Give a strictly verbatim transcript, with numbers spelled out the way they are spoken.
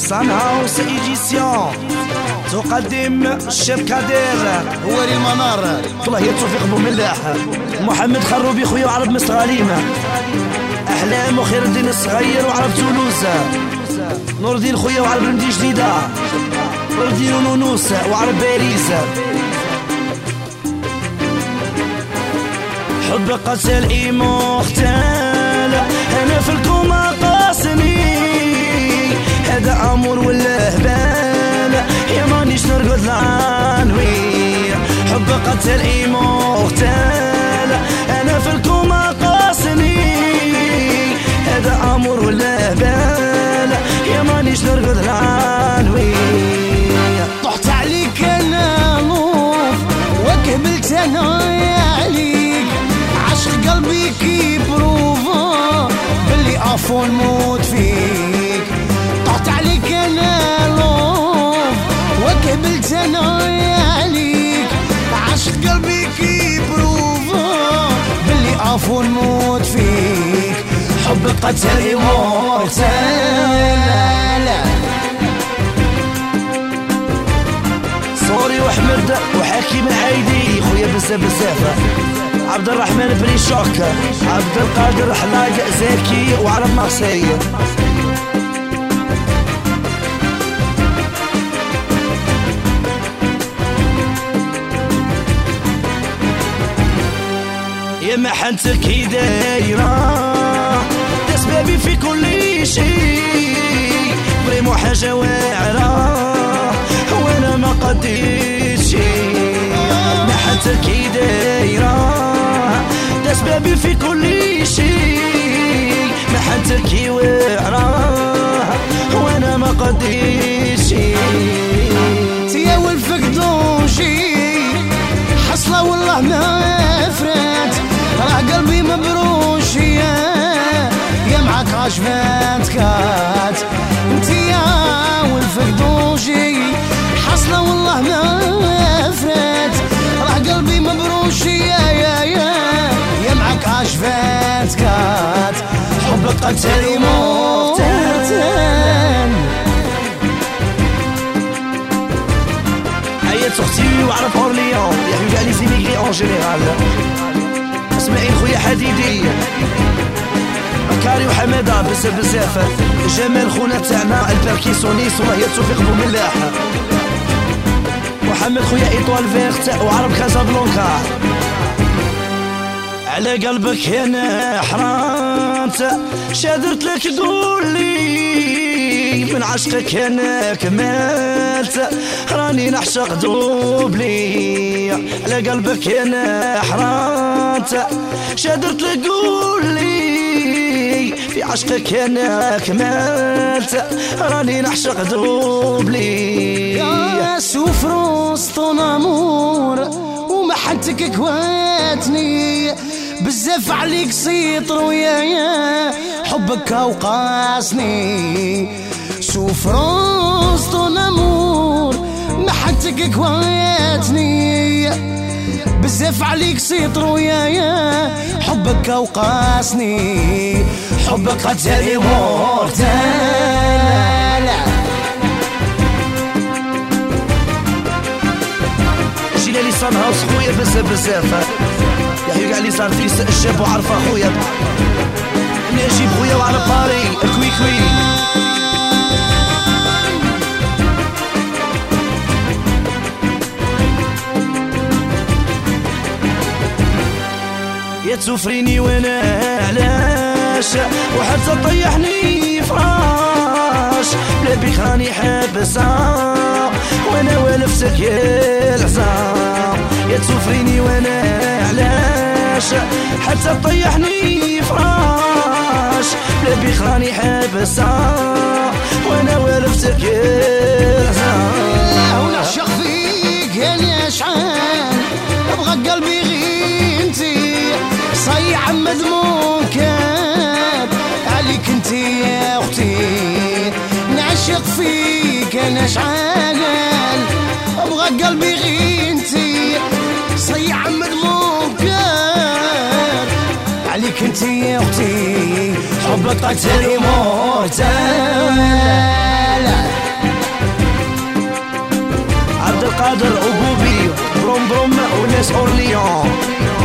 سان هاوس ايجيسيون تقدم الشاب كادير هو المنار والله يا توفيق بوملاح محمد خروبي خويا وعرب مستغاليمة احلام وخير الدين الصغير وعرب تولوز نور الدين خويا وعرب المدينة جديدة نور الدين ونونوس وعرب باريس حب قتل إيمورتال أنا في الكوما قاسني هذا أمور ولا هبال يا مانيش نرقد العنوي حب قتل إيمورتال أنا في الكوما قاسني هذا أمور ولا هبال يا مانيش نرقد العنوي طحت عليك أنا نوف وقبلت أنا عليك عشق قلبي كي بروفا باللي عفو نموت فيك طحت عليك انا لوف وقبلت انا عليك عشق قلبي كي بروفا باللي عفو نموت فيك حب قتل مورتال صوري وحمد وحكيم العايدي خويا بزاف بزاف عبد الرحمن بريشوك عبد القادر حلاق زكي وعرب مارسي يا ما حنتك دايرة تسبابي في كل شيء بريمو حاجة واعرة وانا ما قديت شي ما حنتك دايرة تسبابي في كل شيء ما حنتك واعرة وانا ما قديت شي تيا والفقدوشي حصلة والله ما فرات راه قلبي مبروش يا يا معاك عجبات كات انتيا والفقدوشي حصلة والله ما فرات راه قلبي مبروش يا يا يا يا معاك عجبات كات حبك قتل مورتال حياة اختي وعرف اورليون يحيو كاع لي زيميغري اون جينيرال اسماعيل خويا حديدي كاري وحماده بزاف بزاف جمال خونا تاعنا البركيسونيس والله يا توفيق بوملاح محمد خويا ايطوال فيرت وعرب كازابلانكا على قلبك انا حرمت شادرت لك دولي من عشقك انا كملت راني نعشق دوبلي على قلبك انا حرمت شادرت لك قولي في عشقك انا كملت راني نعشق دوبلي يا سوفروس طون امور ومحنتك كواتني بزاف عليك سيطر ويايا حبك اوقاسني سوفروس طون امور محنتك كواتني بزاف عليك سيطر ويايا حبك اوقاسني حبك قتل مورتال جينا لي سان هاوس خويا بزاف بزاف يحيو كاع لي صار فيس الشاب وعرفه خويا نجيب خويا وعلى باري كوي كوي يا تسفريني وانا علاش وحتى طيحني فراش بلا بيك راني حابسة وانا والفتك يا العزام يا تسفريني وانا علاش حتى طيحني فراش بلا بيك راني حابسة وانا والفتك يا العزام ونعشق فيك يا شحال ابغى قلبي غير انتي صيع مذموم كاب عليك انتي يا اختي نعشق فيك انا شحال ابغى قلبي غير انتي صيع مذموم كاب عليك انتي يا اختي حبك قتل مورتال عبد القادر وبوبي بروم بروم وناس اورليون.